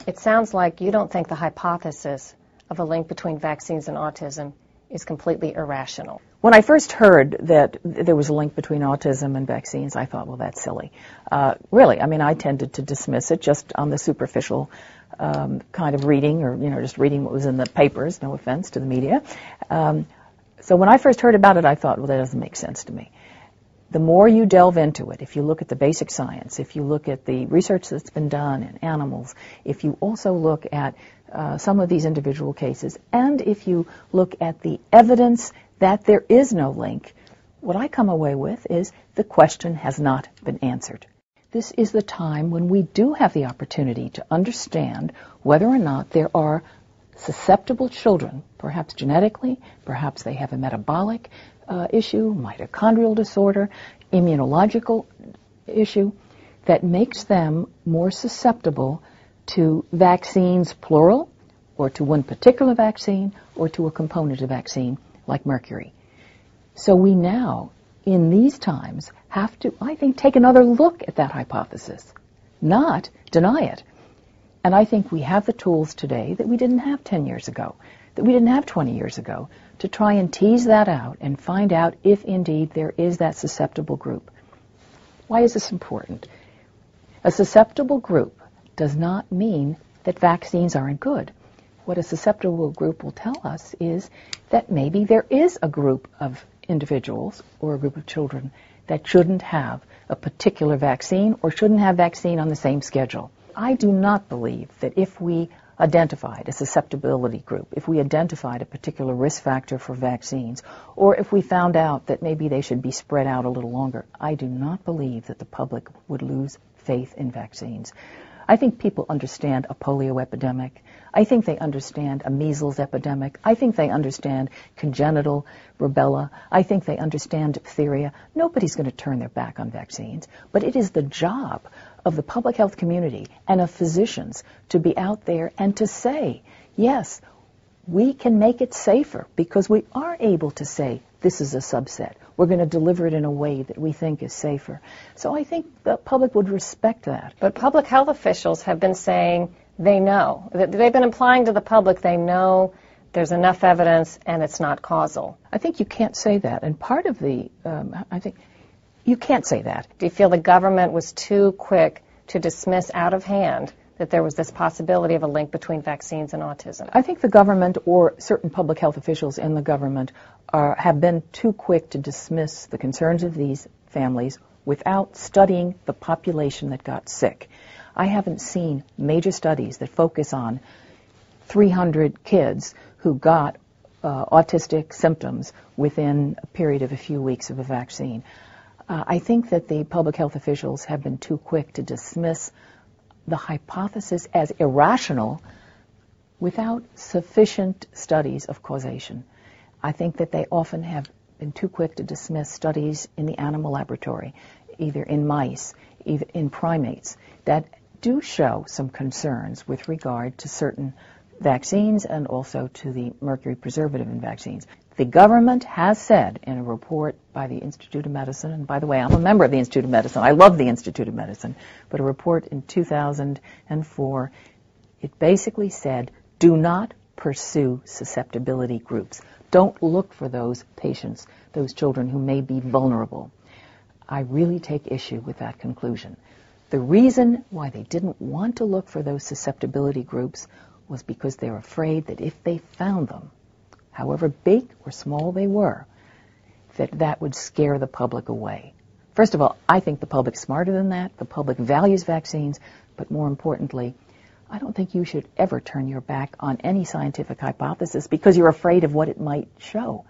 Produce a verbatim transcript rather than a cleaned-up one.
It sounds like you don't think the hypothesis of a link between vaccines and autism is completely irrational. When I first heard that there was a link between autism and vaccines, I thought, well, that's silly. Uh, really, I mean, I tended to dismiss it just on the superficial um, kind of reading, or, you know, just reading what was in the papers, no offense to the media. Um, so when I first heard about it, I thought, well, that doesn't make sense to me. The more you delve into it, if you look at the basic science, if you look at the research that's been done in animals, if you also look at uh, some of these individual cases, and if you look at the evidence that there is no link, what I come away with is the question has not been answered. This is the time when we do have the opportunity to understand whether or not there are susceptible children, perhaps genetically, perhaps they have a metabolic uh, issue, mitochondrial disorder, immunological issue, that makes them more susceptible to vaccines, plural, or to one particular vaccine, or to a component of vaccine, like mercury. So we now, in these times, have to, I think, take another look at that hypothesis, not deny it. And I think we have the tools today that we didn't have ten years ago, that we didn't have twenty years ago, to try and tease that out and find out if indeed there is that susceptible group. Why is this important? A susceptible group does not mean that vaccines aren't good. What a susceptible group will tell us is that maybe there is a group of individuals or a group of children that shouldn't have a particular vaccine or shouldn't have vaccine on the same schedule. I do not believe that if we identified a susceptibility group, if we identified a particular risk factor for vaccines, or if we found out that maybe they should be spread out a little longer, I do not believe that the public would lose faith in vaccines. I think people understand a polio epidemic. I think they understand a measles epidemic. I think they understand congenital rubella. I think they understand diphtheria. Nobody's going to turn their back on vaccines, but it is the job of the public health community and of physicians to be out there and to say, yes, we can make it safer because we are able to say this is a subset. We're going to deliver it in a way that we think is safer. So I think the public would respect that. But public health officials have been saying they know. They've been implying to the public they know there's enough evidence and it's not causal. I think you can't say that. And part of the, um, I think, you can't say that. Do you feel the government was too quick to dismiss out of hand that there was this possibility of a link between vaccines and autism? I think the government or certain public health officials in the government are, have been too quick to dismiss the concerns of these families without studying the population that got sick. I haven't seen major studies that focus on three hundred kids who got uh, autistic symptoms within a period of a few weeks of a vaccine. Uh, I think that the public health officials have been too quick to dismiss the hypothesis as irrational without sufficient studies of causation. I think that they often have been too quick to dismiss studies in the animal laboratory, either in mice, either in primates, that do show some concerns with regard to certain vaccines and also to the mercury preservative in vaccines. The government has said in a report by the Institute of Medicine, and by the way, I'm a member of the Institute of Medicine. I love the Institute of Medicine, but a report in two thousand four, it basically said, do not pursue susceptibility groups. Don't look for those patients, those children who may be vulnerable. I really take issue with that conclusion. The reason why they didn't want to look for those susceptibility groups was because they're afraid that if they found them, however big or small they were, that that would scare the public away. First of all, I think the public's smarter than that. The public values vaccines, but more importantly, I don't think you should ever turn your back on any scientific hypothesis because you're afraid of what it might show.